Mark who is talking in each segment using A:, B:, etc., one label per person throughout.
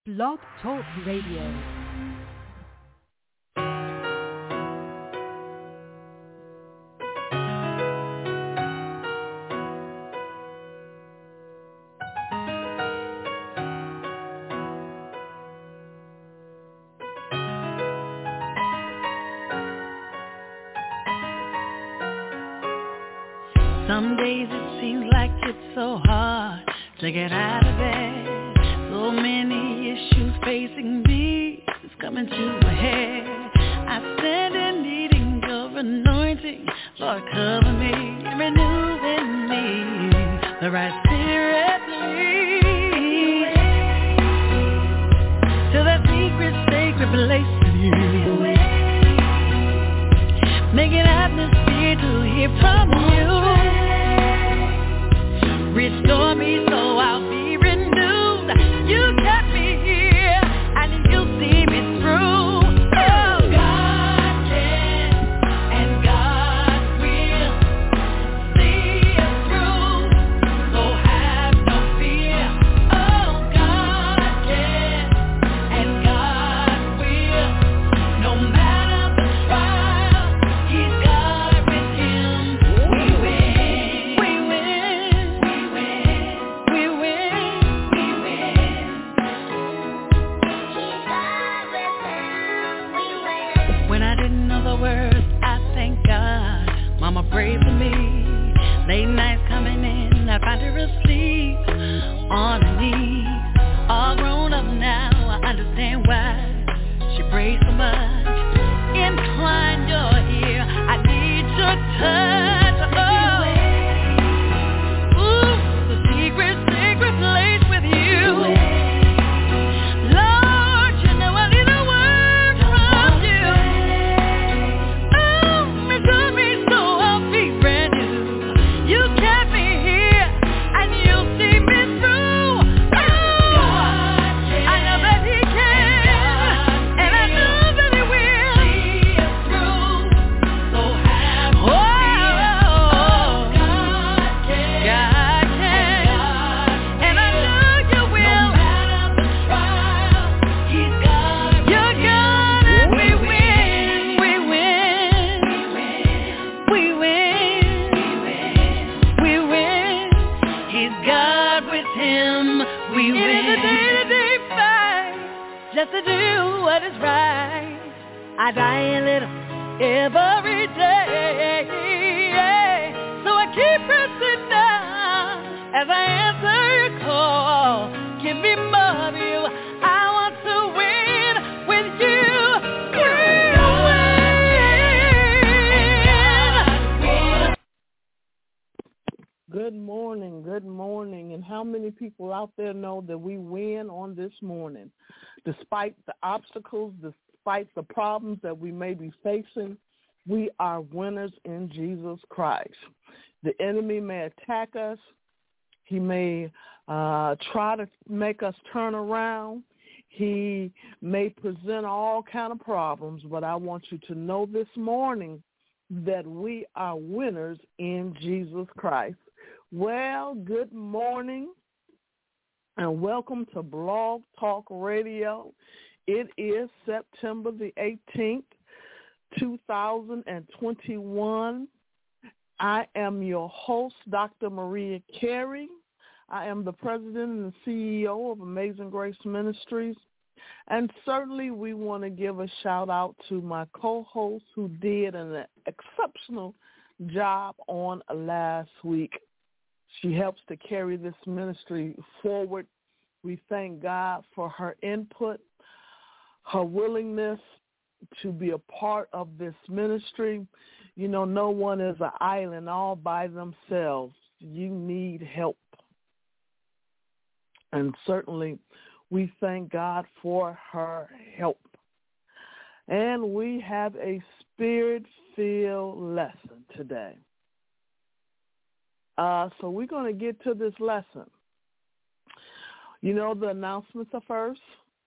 A: Blog Talk Radio.
B: Some days it seems like it's so hard to get out of bed. So many issues facing me, it's coming to a head. I stand in needing your anointing. Lord, cover me, renew in me the right spirit, lead to that secret, sacred place with you. Make an atmosphere to hear from you. Restore me so I'll be renewed. You kept me here and you'll see me through. Oh, God can and God will see us through. So have no fear. Oh, God can and God will. No matter the trial, He's God with Him. We win. We win. When I didn't know the words, I thank God. Mama prayed for me. Late nights coming in, I find her asleep on her knees. All grown up now, I understand why she prays so much. Incline your ear, I need your touch. Oh, ooh, the secret, sacred place with you. Lord, you know I need a word from you. Oh, restore me so I'll be brand new. You kept me here and you'll see me through. Oh, I know that He can and I know that He will see us through. So have no fear. God can and I know You will. No matter the trial, He's God. You're God and we win. We win. We win. We win. He's God with Him. We win. It is a day-to-day fight just to do what is right. I die a little every day. So I keep pressing down as I answer your call. Give me more of You. I want to win with You. We win.
C: Good morning, and how many people out there know that we win on this morning? Despite the obstacles, despite the problems that we may be facing, we are winners in Jesus Christ. The enemy may attack us. He may try to make us turn around. He may present all kind of problems, but I want you to know this morning that we are winners in Jesus Christ. Well, good morning and welcome to Blog Talk Radio. It is September the 18th, 2021. I am your host, Dr. Maria Carey. I am the president and the CEO of Amazing Grace Ministries. And certainly we want to give a shout out to my co-host who did an exceptional job on last week. She helps to carry this ministry forward. We thank God for her input, her willingness to be a part of this ministry. You know, no one is an island all by themselves. You need help. And certainly we thank God for her help. And we have a spirit-filled lesson today. So we're going to get to this lesson. You know, the announcements are first.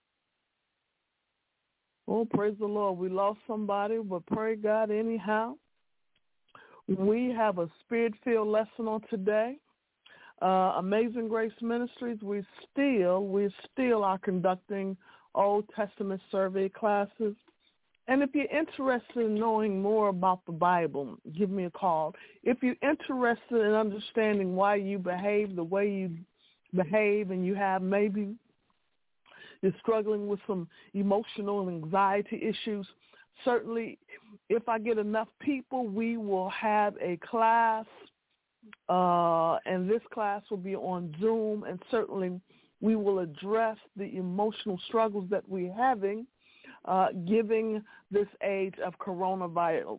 C: Oh, praise the Lord. We lost somebody, but pray God anyhow. We have a spirit-filled lesson on today. Amazing Grace Ministries, we still are conducting Old Testament survey classes. And if you're interested in knowing more about the Bible, give me a call. If you're interested in understanding why you behave the way you behave, and you have maybe you're struggling with some emotional and anxiety issues, certainly if I get enough people, we will have a class, and this class will be on Zoom, and certainly we will address the emotional struggles that we're having, giving this age of coronavirus.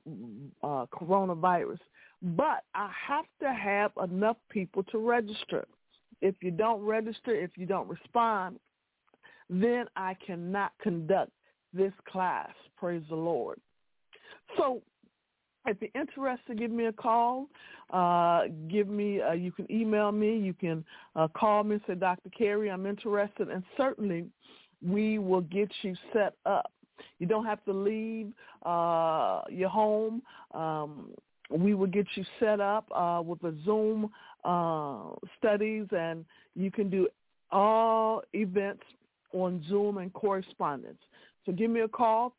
C: But I have to have enough people to register. If you don't register, if you don't respond, then I cannot conduct this class. Praise the Lord. So if you're interested, give me a call. You can email me. You can call me and say, Dr. Carey, I'm interested. And certainly we will get you set up. You don't have to leave your home. We will get you set up with a Zoom studies, and you can do all events on Zoom and correspondence. So give me a call,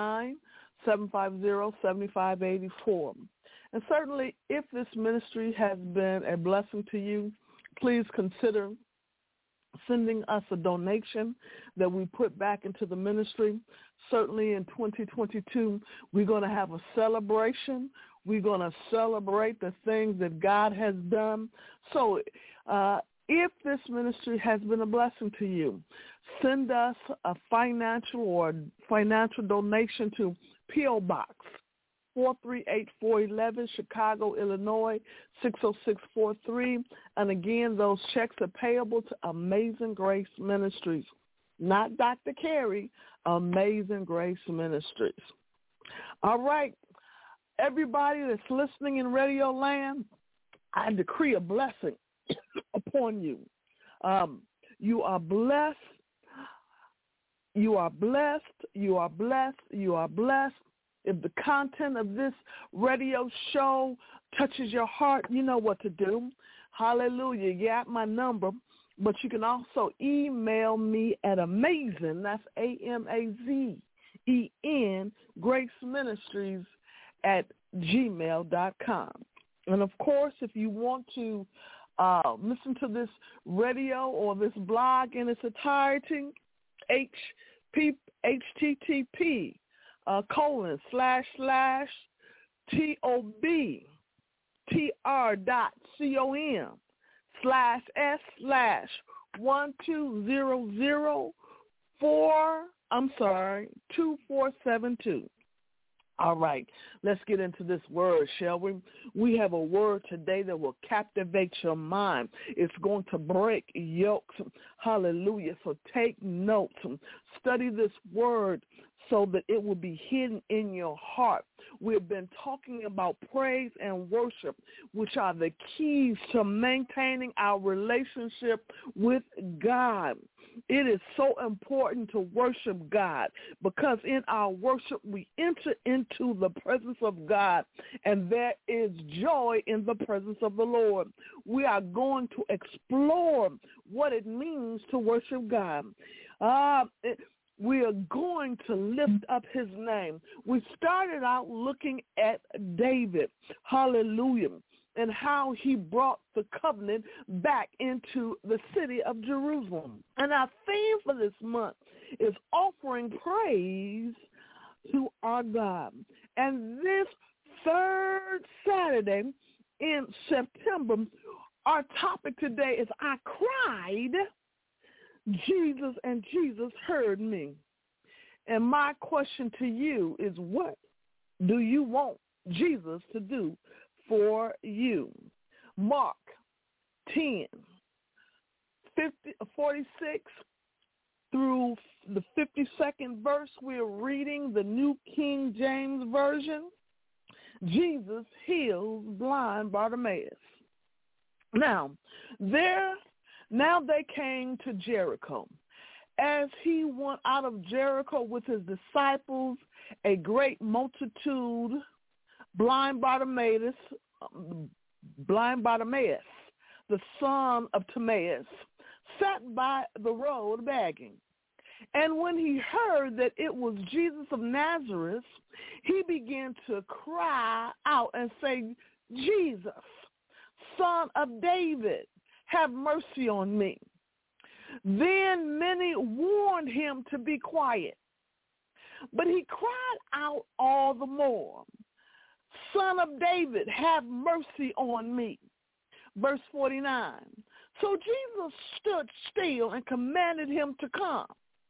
C: 309-750-7584. And certainly if this ministry has been a blessing to you, please consider sending us a donation that we put back into the ministry. Certainly in 2022, we're going to have a celebration. We're going to celebrate the things that God has done. So if this ministry has been a blessing to you, send us a financial donation to P.O. Box 438-411, Chicago, Illinois, 60643. And again, those checks are payable to Amazing Grace Ministries. Not Dr. Carey, Amazing Grace Ministries. All right, everybody that's listening in Radio Land, I decree a blessing upon you. You are blessed. You are blessed. You are blessed. You are blessed. If the content of this radio show touches your heart, you know what to do. Hallelujah. You got my number. But you can also email me at amazing, that's AMAZEN, Grace Ministries at gmail.com. And, of course, if you want to listen to this radio or this blog in its entirety, https://tobr.com/S/120042472. All right, let's get into this word, shall we? We have a word today that will captivate your mind. It's going to break yokes. Hallelujah. So take notes. Study this word so that it will be hidden in your heart. We've been talking about praise and worship, which are the keys to maintaining our relationship with God. It is so important to worship God because in our worship we enter into the presence of God, and there is joy in the presence of the Lord. We are going to explore what it means to worship God. We are going to lift up his name. We started out looking at David, hallelujah, and how he brought the covenant back into the city of Jerusalem. And our theme for this month is offering praise to our God. And this third Saturday in September, our topic today is I cried, Jesus, and Jesus heard me. And my question to you is, what do you want Jesus to do for you? Mark 10:46 through the 52nd verse, we're reading the New King James Version. Jesus heals blind Bartimaeus. Now they came to Jericho. As he went out of Jericho with his disciples, a great multitude, blind Bartimaeus, the son of Timaeus, sat by the road begging. And when he heard that it was Jesus of Nazareth, he began to cry out and say, Jesus, Son of David, have mercy on me. Then many warned him to be quiet, but he cried out all the more, Son of David, have mercy on me. Verse 49. So Jesus stood still and commanded him to come.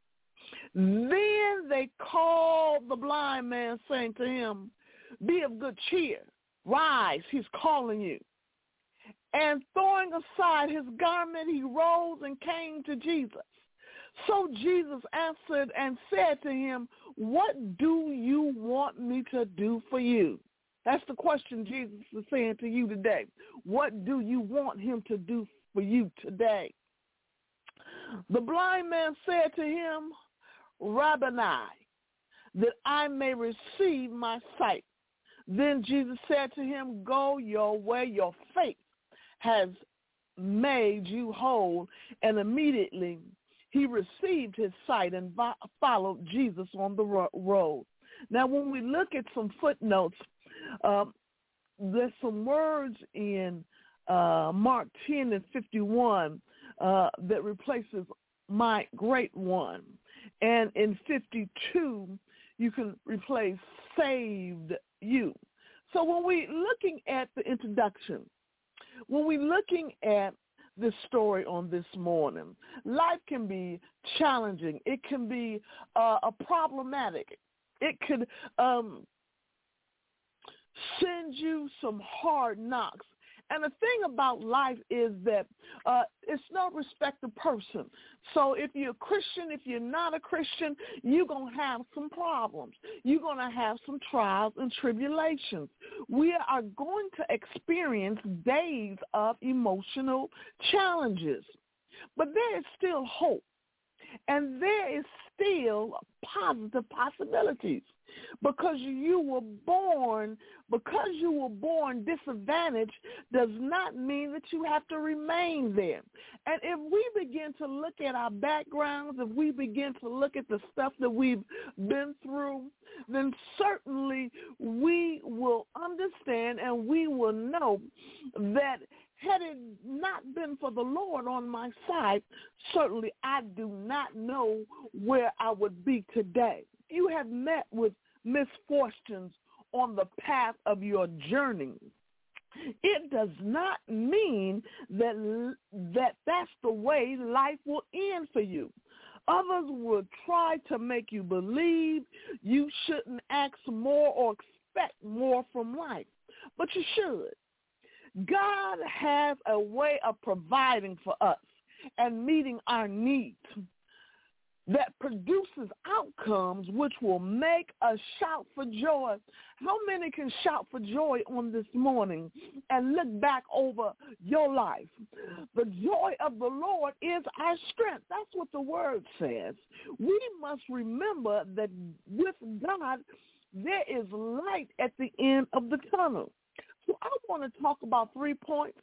C: Then they called the blind man, saying to him, be of good cheer. Rise, he's calling you. And throwing aside his garment, he rose and came to Jesus. So Jesus answered and said to him, what do you want me to do for you? That's the question Jesus is saying to you today. What do you want him to do for you today? The blind man said to him, Rabboni, that I may receive my sight. Then Jesus said to him, go your way, your faith has made you whole. And immediately he received his sight and followed Jesus on the road. Now, when we look at some footnotes, there's some words in Mark 10 and 51 that replaces my great one. And in 52, you can replace saved you. So when we're looking at the introduction, when we're looking at this story on this morning, life can be challenging. It can be problematic. It could send you some hard knocks. And the thing about life is that it's no respect of person. So if you're a Christian, if you're not a Christian, you're going to have some problems. You're going to have some trials and tribulations. We are going to experience days of emotional challenges. But there is still hope. And there is still positive possibilities. Because you were born disadvantaged does not mean that you have to remain there. And if we begin to look at our backgrounds, if we begin to look at the stuff that we've been through, then certainly we will understand and we will know that had it not been for the Lord on my side, certainly I do not know where I would be today. You have met with misfortunes on the path of your journey. It does not mean that that's the way life will end for you. Others will try to make you believe you shouldn't ask more or expect more from life, but you should. God has a way of providing for us and meeting our needs that produces outcomes which will make us shout for joy. How many can shout for joy on this morning and look back over your life? The joy of the Lord is our strength. That's what the word says. We must remember that with God, there is light at the end of the tunnel. So I want to talk about 3 points,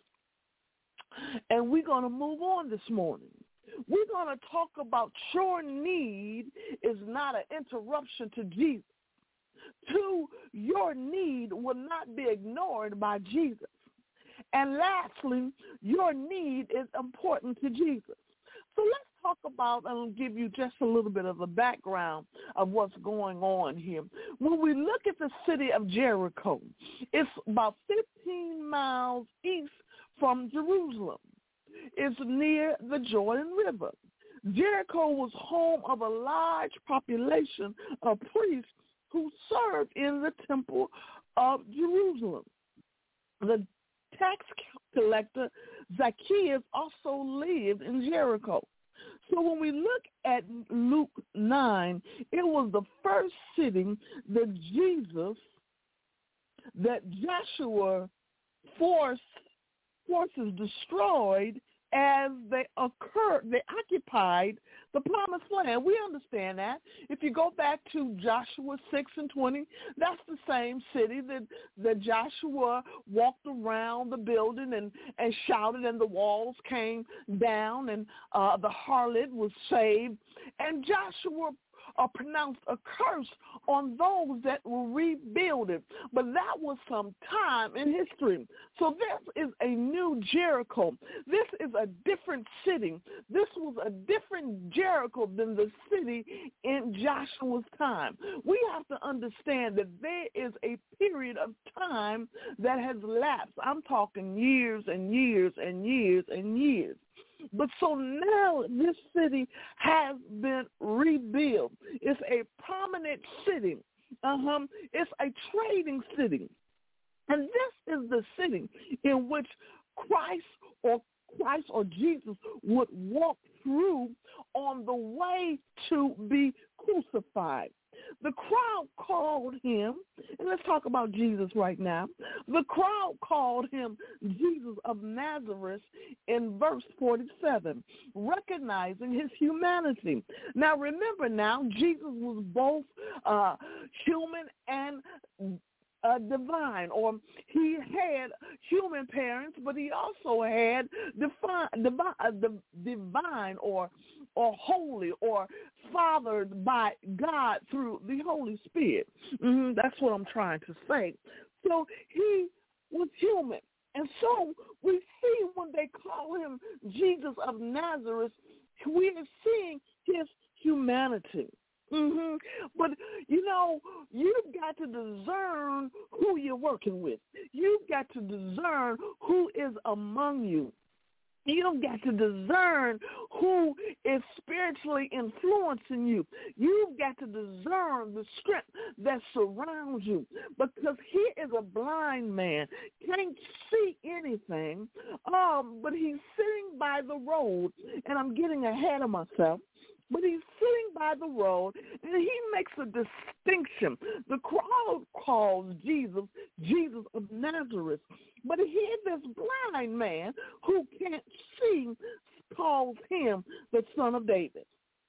C: and we're going to move on this morning. We're going to talk about your need is not an interruption to Jesus. 2, your need will not be ignored by Jesus. And lastly, your need is important to Jesus. So let's talk about, and I'll give you just a little bit of the background of what's going on here. When we look at the city of Jericho, it's about 15 miles east from Jerusalem. It's near the Jordan River. Jericho was home of a large population of priests who served in the temple of Jerusalem. The tax collector Zacchaeus also lived in Jericho. So when we look at Luke 9, it was the first city that Joshua forces destroyed as they occupied the promised land. We understand that. If you go back to Joshua 6:20, that's the same city that Joshua walked around the building and shouted, and the walls came down, and the harlot was saved. And Joshua pronounced a curse on those that will rebuild it. But that was some time in history. So this is a new Jericho. This is a different city. This was a different Jericho than the city in Joshua's time. We have to understand that there is a period of time that has lapsed. I'm talking years and years and years and years. But so now this city has been rebuilt. It's a prominent city. It's a trading city. And this is the city in which Christ or Jesus would walk through on the way to be crucified. The crowd called him, and let's talk about Jesus right now. The crowd called him Jesus of Nazareth in verse 47, recognizing his humanity. Now remember Jesus was both human and divine, or he had human parents, but he also had divine or holy or fathered by God through the Holy Spirit. That's what I'm trying to say. So he was human. And so we see when they call him Jesus of Nazareth, we are seeing his humanity. But, you've got to discern who you're working with. You've got to discern who is among you. You've got to discern who is spiritually influencing you. You've got to discern the strength that surrounds you. Because he is a blind man, can't see anything, but he's sitting by the road, and I'm getting ahead of myself. But he's sitting by the road, and he makes a distinction. The crowd calls Jesus of Nazareth. But here, this blind man who can't see calls him the Son of David,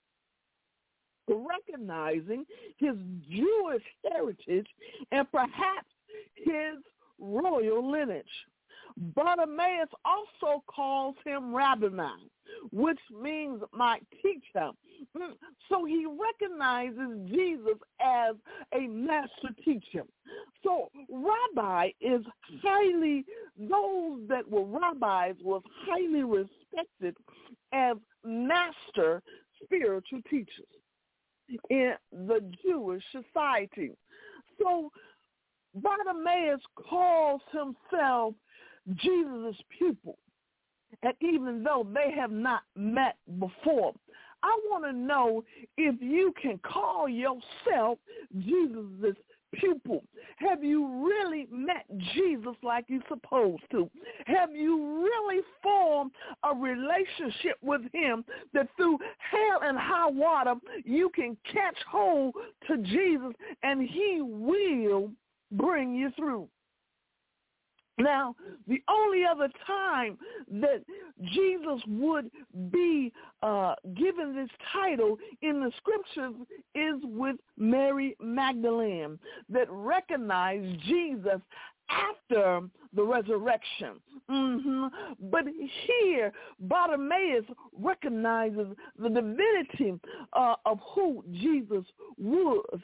C: recognizing his Jewish heritage and perhaps his royal lineage. Bartimaeus also calls him Rabboni, which means my teacher. So he recognizes Jesus as a master teacher. So rabbi is those that were rabbis was highly respected as master spiritual teachers in the Jewish society. So Bartimaeus calls himself Jesus' pupil. And even though they have not met before, I want to know if you can call yourself Jesus' pupil. Have you really met Jesus like you're supposed to? Have you really formed a relationship with him that through hell and high water you can catch hold to Jesus and he will bring you through? Now, the only other time that Jesus would be given this title in the scriptures is with Mary Magdalene, that recognized Jesus after the resurrection. But here, Bartimaeus recognizes the divinity of who Jesus was.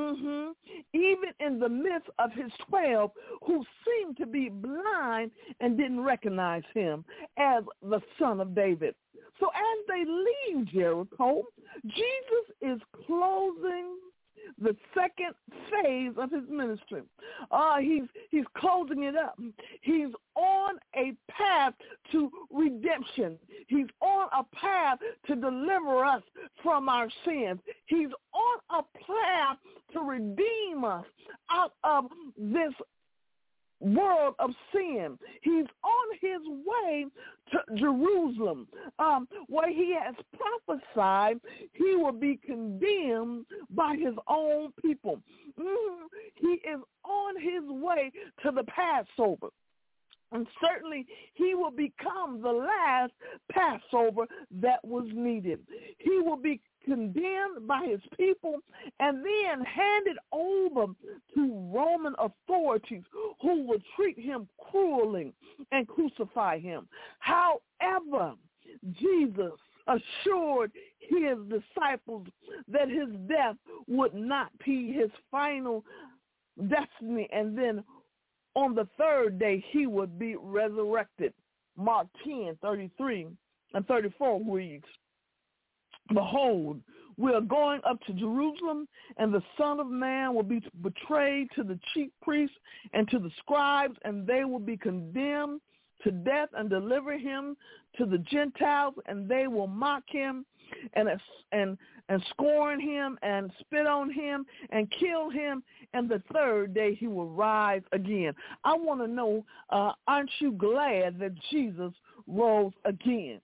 C: Even in the midst of his 12 who seemed to be blind and didn't recognize him as the Son of David. So as they leave Jericho, Jesus is closing the second phase of his ministry. He's closing it up. He's on a path to redemption. He's on a path to deliver us from our sins. He's on a path to redeem us out of this world of sin. He's on his way to Jerusalem, where he has prophesied he will be condemned by his own people. He is on his way to the Passover. And certainly he will become the last Passover that was needed. He will be condemned by his people and then handed over to Roman authorities who will treat him cruelly and crucify him. However, Jesus assured his disciples that his death would not be his final destiny, and then on the third day he would be resurrected. Mark 10:33 and 34 reads, "Behold, we are going up to Jerusalem, and the Son of Man will be betrayed to the chief priests and to the scribes, and they will be condemned to death and deliver him to the Gentiles, and they will mock him and scorn him and spit on him and kill him, and the third day he will rise again." I want to know, aren't you glad that Jesus rose again?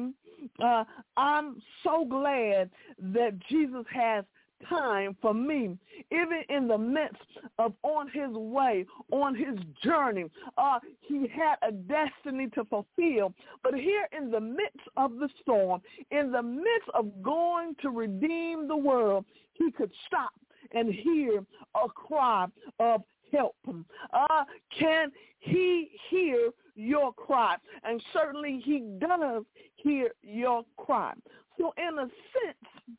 C: I'm so glad that Jesus has time for me, even in the midst of on his way, on his journey. He had a destiny to fulfill, but here in the midst of the storm, in the midst of going to redeem the world, he could stop and hear a cry of help. Can he hear your cry? And certainly he does hear your cry. So in a sense,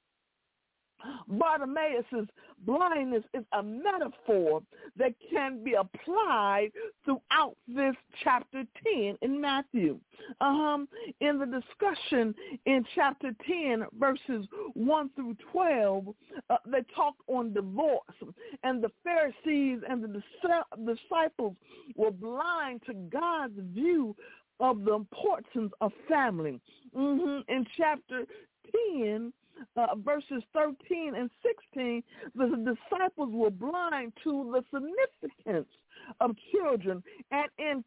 C: Bartimaeus' blindness is a metaphor that can be applied throughout this chapter 10 in Matthew. In the discussion in chapter 10, verses 1 through 12, they talk on divorce, and the Pharisees and the disciples were blind to God's view of the importance of family. In chapter 10, verses 13 and 16, the disciples were blind to the significance of children. And in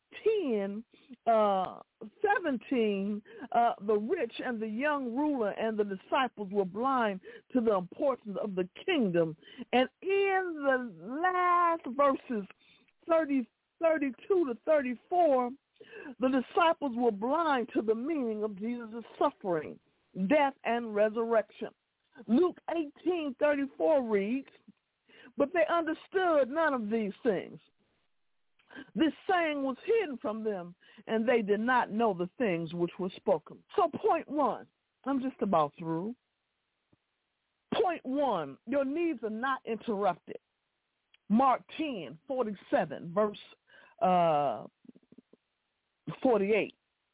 C: 17, the rich and the young ruler and the disciples were blind to the importance of the kingdom. And in the last verses, 32 to 34, the disciples were blind to the meaning of Jesus' suffering, death, and resurrection. Luke 18:34 reads, "But they understood none of these things. This saying was hidden from them, and they did not know the things which were spoken." So point one, I'm just about through. Point one, your needs are not interrupted. Mark 10:47, verse 48.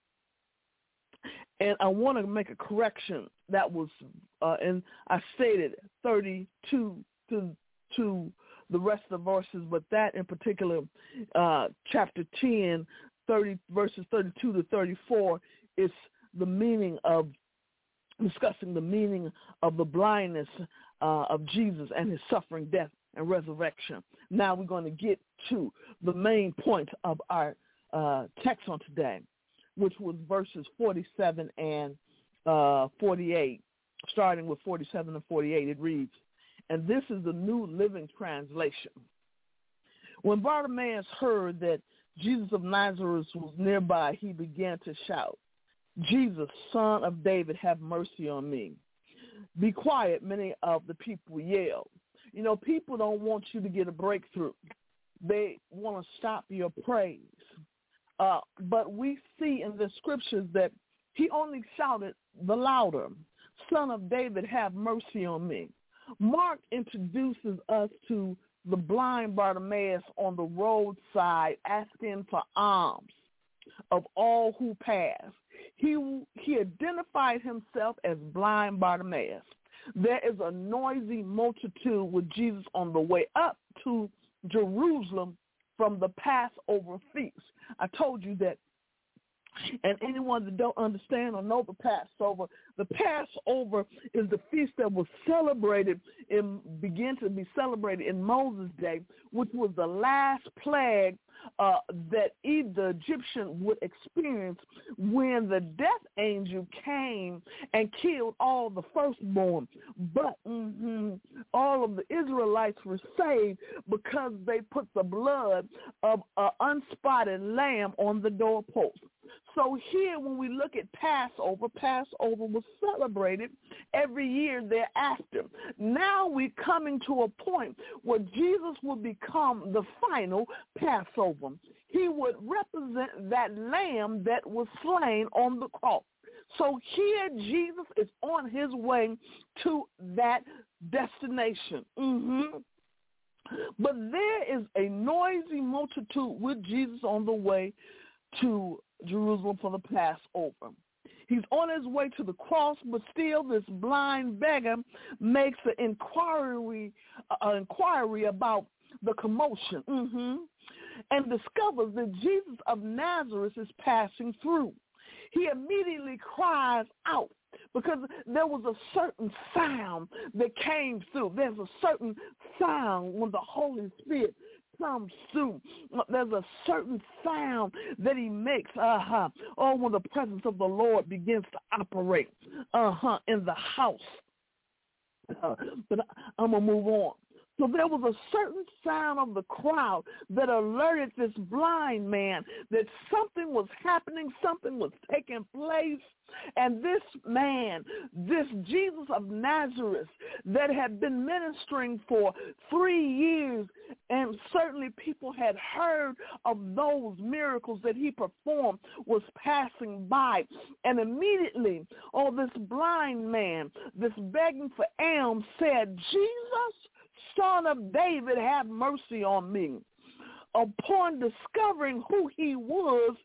C: And I want to make a correction. That was, and I stated 32 to the rest of the verses, but that in particular, chapter 10, verses 32 to 34, is the meaning of, discussing the meaning of the blindness of Jesus and his suffering, death, and resurrection. Now we're going to get to the main point of our text on today, which was verses 47 and 48. Starting with 47 and 48, it reads, and this is the New Living Translation. "When Bartimaeus heard that Jesus of Nazareth was nearby, he began to shout, 'Jesus, Son of David, have mercy on me.' 'Be quiet,' many of the people yelled." You know, people don't want you to get a breakthrough. They want to stop your praise. But we see in the scriptures that he only shouted the louder, "Son of David, have mercy on me." Mark introduces us to the blind Bartimaeus on the roadside asking for alms of all who pass. He identified himself as blind Bartimaeus. There is a noisy multitude with Jesus on the way up to Jerusalem from the Passover feast. I told you that And anyone that don't understand or know the Passover is the feast that was celebrated began to be celebrated in Moses' day, which was the last plague that the Egyptian would experience when the death angel came and killed all the firstborn. But all of the Israelites were saved because they put the blood of an unspotted lamb on the doorpost. So here, when we look at Passover was celebrated every year thereafter. Now we're coming to a point where Jesus will become the final Passover. He would represent that lamb that was slain on the cross. So here Jesus is on his way to that destination. But there is a noisy multitude with Jesus on the way to Jerusalem for the Passover. He's on his way to the cross, but still this blind beggar makes an inquiry about the commotion and discovers that Jesus of Nazareth is passing through. He immediately cries out because there was a certain sound that came through. There's a certain sound when the Holy Spirit comes through. There's a certain sound that he makes, when the presence of the Lord begins to operate, in the house. But I'm going to move on. So there was a certain sound of the crowd that alerted this blind man that something was happening, something was taking place. And this man, this Jesus of Nazareth that had been ministering for 3 years, and certainly people had heard of those miracles that he performed, was passing by. And immediately, this blind man, this begging for alms, said, "Jesus, Son of David, have mercy on me." Upon discovering who he was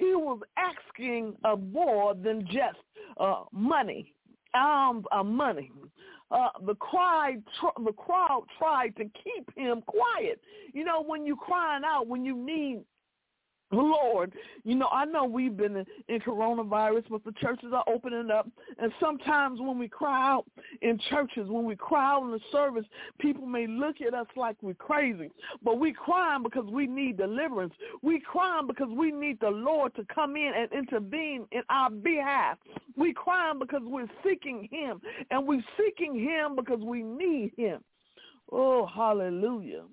C: asking more than just money. Money. The crowd tried to keep him quiet. You know, when you're crying out, when you need the Lord, I know we've been in coronavirus, but the churches are opening up. And sometimes when we cry out in churches, when we cry out in the service, people may look at us like we're crazy. But we crying because we need deliverance. We crying because we need the Lord to come in and intervene in our behalf. We crying because we're seeking him. And we're seeking him because we need him. Oh, hallelujah.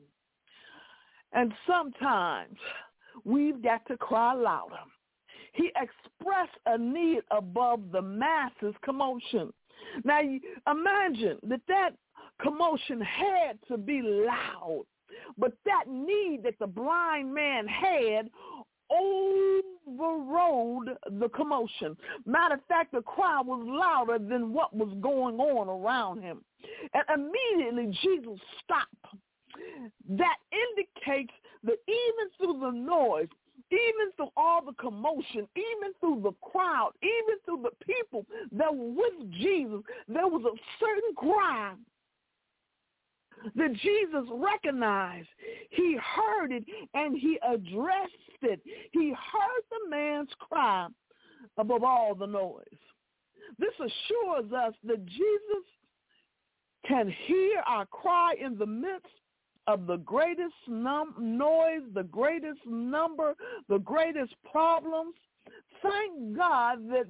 C: And sometimes we've got to cry louder. He expressed a need above the masses' commotion. Now, imagine that commotion had to be loud, but that need that the blind man had overrode the commotion. Matter of fact, the crowd was louder than what was going on around him. And immediately Jesus stopped. That indicates that even through the noise, even through all the commotion, even through the crowd, even through the people that were with Jesus, there was a certain cry that Jesus recognized. He heard it and he addressed it. He heard the man's cry above all the noise. This assures us that Jesus can hear our cry in the midst of the greatest noise, the greatest number, the greatest problems. Thank God that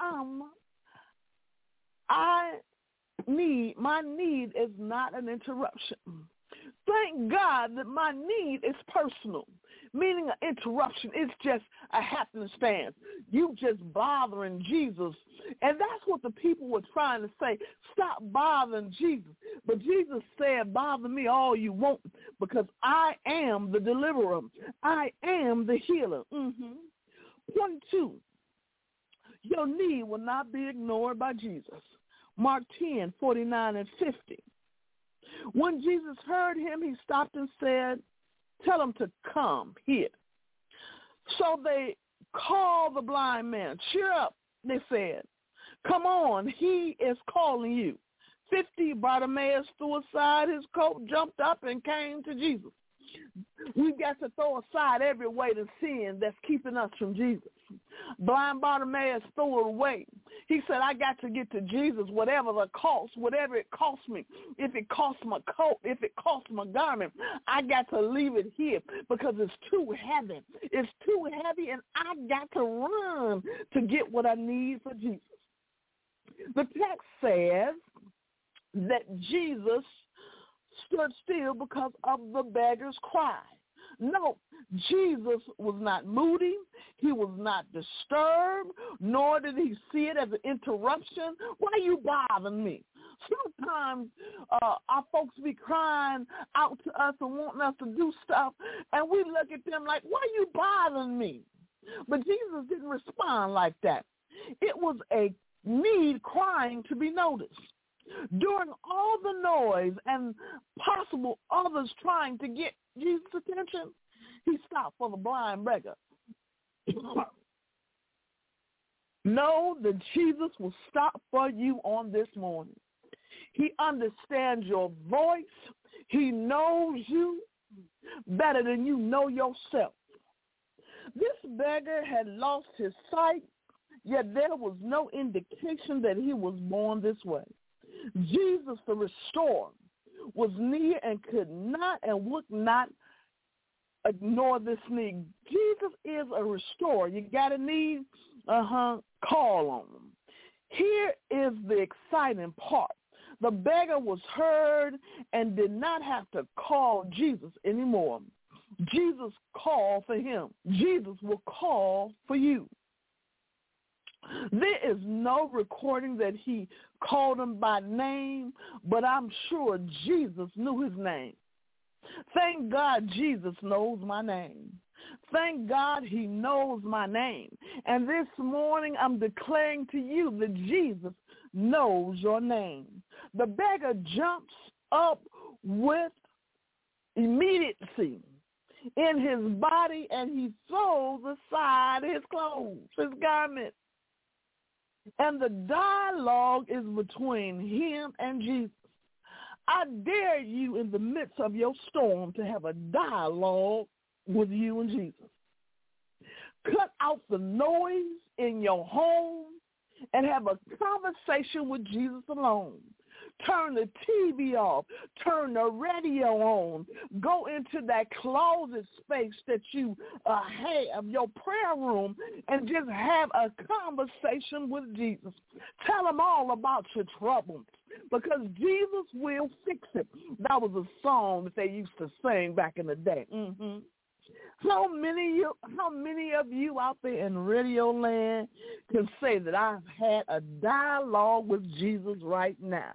C: my need is not an interruption. Thank God that my need is personal, meaning an interruption is just a happenstance. You just bothering Jesus. And that's what the people were trying to say. Stop bothering Jesus. But Jesus said, bother me all you want because I am the deliverer. I am the healer. Point 2, your need will not be ignored by Jesus. Mark 10, 49 and 50. When Jesus heard him, he stopped and said, tell him to come here. So they called the blind man. Cheer up, they said. Come on, he is calling you. 50, Bartimaeus threw aside his coat, jumped up, and came to Jesus. We've got to throw aside every weight of sin that's keeping us from Jesus. Blind Bartimaeus threw it away. He said, I got to get to Jesus, whatever the cost, whatever it costs me. If it costs my coat, if it costs my garment, I got to leave it here because it's too heavy. It's too heavy, and I got to run to get what I need for Jesus. The text says that Jesus stood still because of the beggar's cry. No, Jesus was not moody. He was not disturbed, nor did he see it as an interruption. Why are you bothering me? Sometimes our folks be crying out to us and wanting us to do stuff, and we look at them like, why are you bothering me? But Jesus didn't respond like that. It was a need crying to be noticed. During all the noise and possible others trying to get Jesus' attention, he stopped for the blind beggar. Know that Jesus will stop for you on this morning. He understands your voice. He knows you better than you know yourself. This beggar had lost his sight, yet there was no indication that he was born this way. Jesus, the restorer, was near and could not and would not ignore this need. Jesus is a restorer. You got a need? Call on him. Here is the exciting part. The beggar was heard and did not have to call Jesus anymore. Jesus called for him. Jesus will call for you. There is no recording that he called him by name, but I'm sure Jesus knew his name. Thank God Jesus knows my name. Thank God he knows my name. And this morning I'm declaring to you that Jesus knows your name. The beggar jumps up with immediacy in his body and he throws aside his clothes, his garments. And the dialogue is between him and Jesus. I dare you in the midst of your storm to have a dialogue with you and Jesus. Cut out the noise in your home and have a conversation with Jesus alone. Turn the TV off. Turn the radio on. Go into that closet space that you have, your prayer room, and just have a conversation with Jesus. Tell him all about your troubles because Jesus will fix it. That was a song that they used to sing back in the day. How many of you out there in radio land can say that I've had a dialogue with Jesus right now?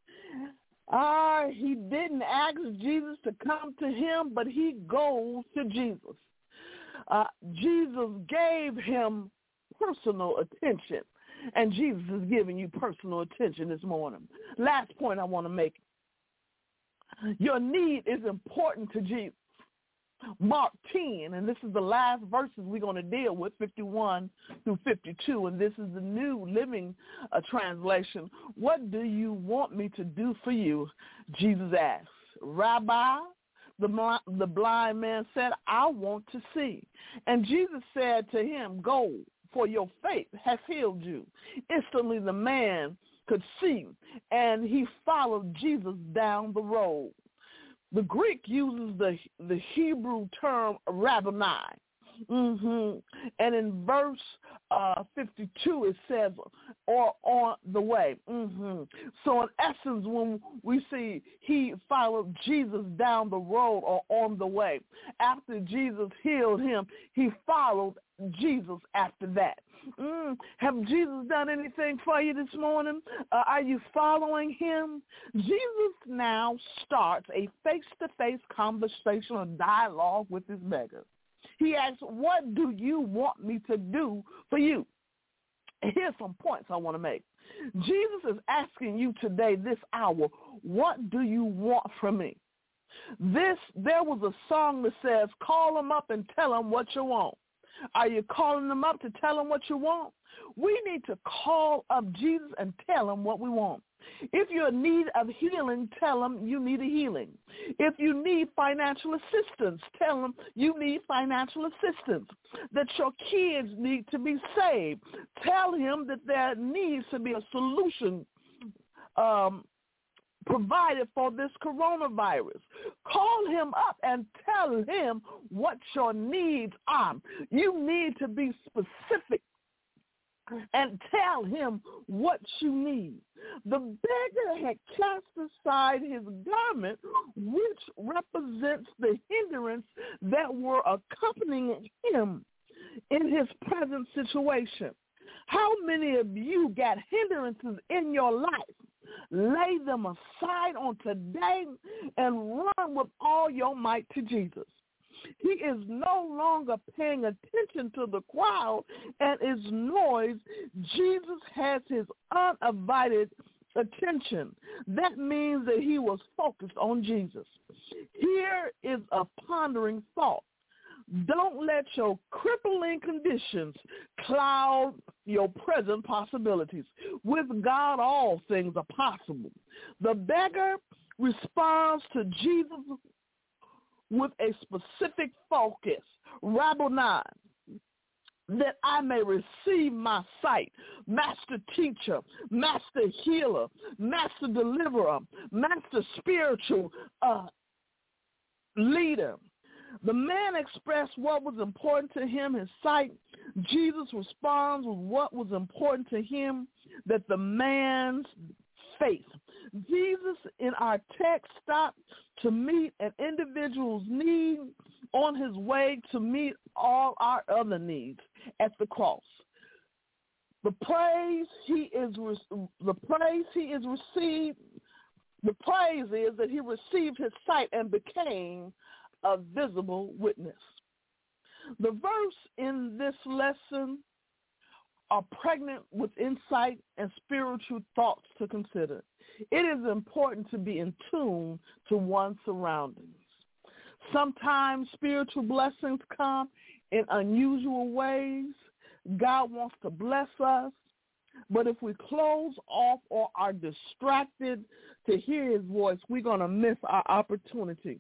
C: He didn't ask Jesus to come to him, but he goes to Jesus. Jesus gave him personal attention, and Jesus is giving you personal attention this morning. Last point I want to make. Your need is important to Jesus. Mark 10, and this is the last verses we're going to deal with, 51 through 52, and this is the New Living Translation. What do you want me to do for you? Jesus asked. Rabbi, the blind man said, I want to see. And Jesus said to him, go, for your faith has healed you. Instantly the man could see, and he followed Jesus down the road. The Greek uses the Hebrew term rabboni. And in verse 52 it says, or on the way. So in essence, when we see he followed Jesus down the road or on the way, after Jesus healed him, he followed Jesus after that. Have Jesus done anything for you this morning? Are you following him? Jesus now starts a face-to-face conversation or dialogue with this beggar. He asks, what do you want me to do for you? Here's some points I want to make. Jesus is asking you today, this hour, what do you want from me? There was a song that says, call him up and tell him what you want. Are you calling them up to tell him what you want? We need to call up Jesus and tell him what we want. If you're in need of healing, tell them you need a healing. If you need financial assistance, tell them you need financial assistance. That your kids need to be saved, tell him that there needs to be a solution provided for this coronavirus. Call him up and tell him what your needs are. You need to be specific and tell him what you need. The beggar had cast aside his garment, which represents the hindrance that were accompanying him in his present situation. How many of you got hindrances in your life? Lay them aside on today and run with all your might to Jesus. He is no longer paying attention to the crowd and its noise. Jesus has his undivided attention. That means that he was focused on Jesus. Here is a pondering thought. Don't let your crippling conditions cloud your present possibilities. With God, all things are possible. The beggar responds to Jesus with a specific focus. Rabboni, that I may receive my sight. Master teacher, master healer, master deliverer, master spiritual leader. The man expressed what was important to him, his sight. Jesus responds with what was important to him, that the man's faith. Jesus in our text stopped to meet an individual's need on his way to meet all our other needs at the cross. The praise is that he received his sight and became a visible witness. The verse in this lesson are pregnant with insight and spiritual thoughts to consider. It is important to be in tune to one's surroundings. Sometimes spiritual blessings come in unusual ways. God wants to bless us, but if we close off or are distracted to hear his voice, we're going to miss our opportunity.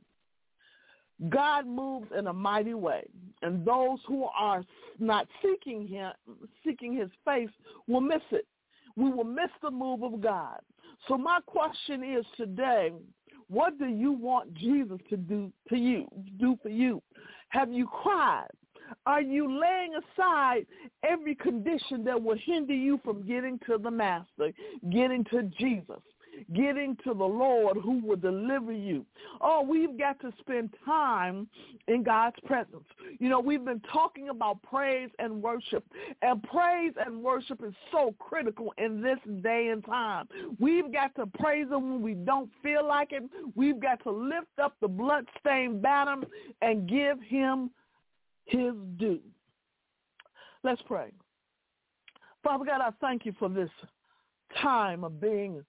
C: God moves in a mighty way, and those who are not seeking his face will miss it. We will miss the move of God. So my question is today, what do you want Jesus to do for you? Have you cried? Are you laying aside every condition that will hinder you from getting to the Master, getting to Jesus, getting to the Lord who will deliver you? Oh, we've got to spend time in God's presence. You know, we've been talking about praise and worship, and praise and worship is so critical in this day and time. We've got to praise him when we don't feel like it. We've got to lift up the bloodstained banner and give him his due. Let's pray. Father God, I thank you for this time of being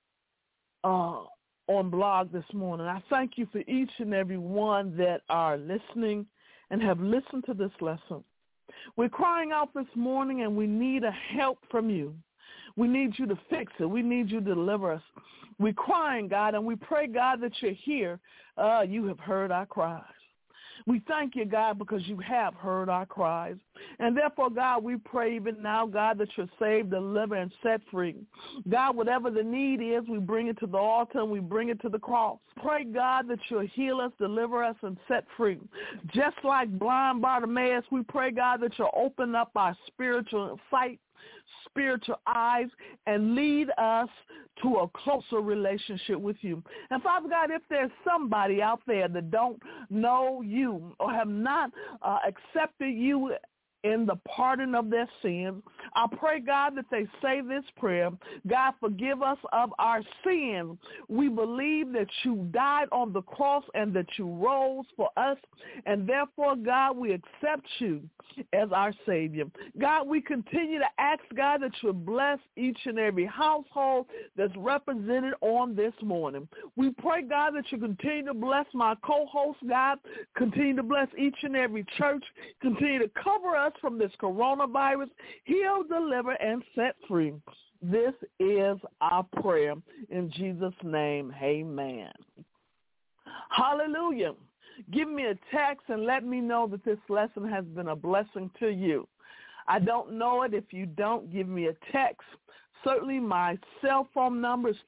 C: on blog this morning. I thank you for each and every one that are listening and have listened to this lesson. We're crying out this morning, and we need a help from you. We need you to fix it. We need you to deliver us. We're crying, God, and we pray, God, that you're here. You have heard our cries. We thank you, God, because you have heard our cries. And therefore, God, we pray even now, God, that you're saved, delivered, and set free. God, whatever the need is, we bring it to the altar and we bring it to the cross. Pray, God, that you'll heal us, deliver us, and set free. Just like blind Bartimaeus, we pray, God, that you'll open up our spiritual sight, spiritual eyes, and lead us to a closer relationship with you. And Father God, if there's somebody out there that don't know you or have not accepted you in the pardon of their sins, I pray, God, that they say this prayer: God, forgive us of our sins. We believe that you died on the cross and that you rose for us, and therefore, God, we accept you as our Savior. God, we continue to ask, God, that you bless each and every household that's represented on this morning. We pray, God, that you continue to bless my co-host, God, continue to bless each and every church, continue to cover us from this coronavirus, heal, deliver, and set free. This is our prayer. In Jesus' name, amen. Hallelujah. Give me a text and let me know that this lesson has been a blessing to you. I don't know it. If you don't, give me a text. Certainly my cell phone number is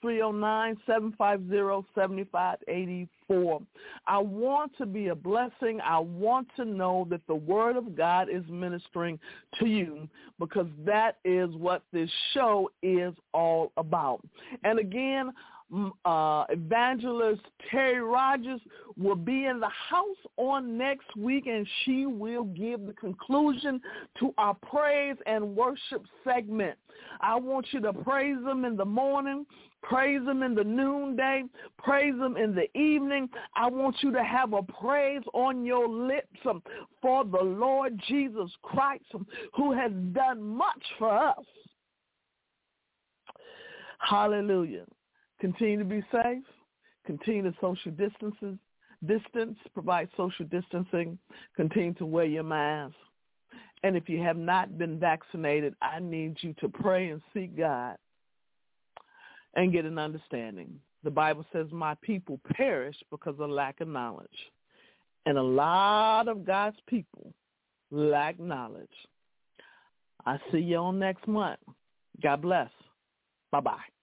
C: 309-750-7584. I want to be a blessing. I want to know that the Word of God is ministering to you, because that is what this show is all about. And again, Evangelist Terry Rogers will be in the house on next week, and she will give the conclusion to our praise and worship segment. I want you to praise Him in the morning, praise Him in the noonday, praise Him in the evening. I want you to have a praise on your lips for the Lord Jesus Christ, who has done much for us. Hallelujah. Continue to be safe. Continue to social distance, provide social distancing. Continue to wear your mask. And if you have not been vaccinated, I need you to pray and seek God and get an understanding. The Bible says my people perish because of lack of knowledge. And a lot of God's people lack knowledge. I see you on next month. God bless. Bye-bye.